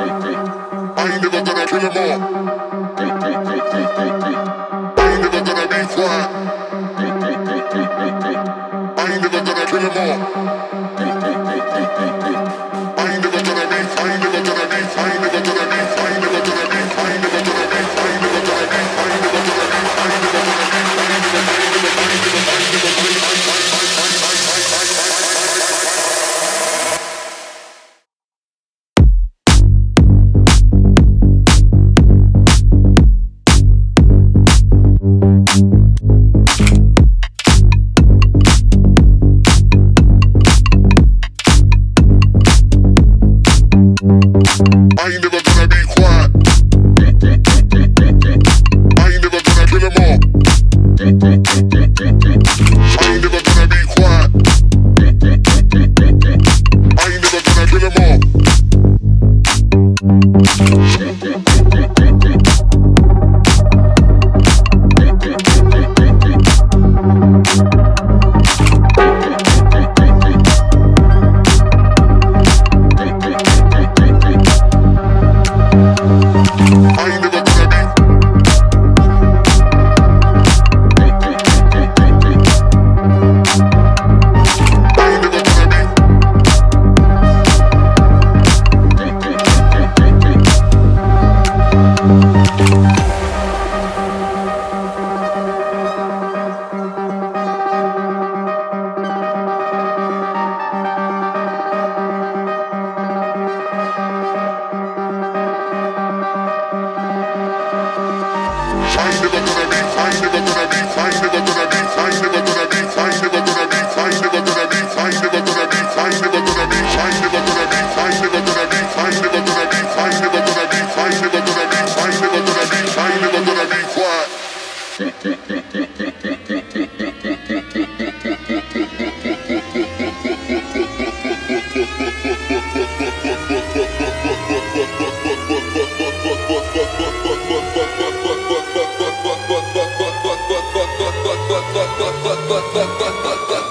I ain't never gonna kill them all. I ain't never gonna be quiet. I ain't never gonna kill them all. I ain't never gonna be, I ain't never gonna be, I ain't never gonna be, I ain't never gonna be, I ain't never gonna be, I ain't never gonna be, I ain't never gonna be, I ain't never gonna be, I ain't never gonna be, I ain't never gonna be, I ain't never gonna be. I ain't never gonna be quiet. I ain't never gonna kill them all. I ain't never gonna be quiet. I ain't never gonna kill them all. What?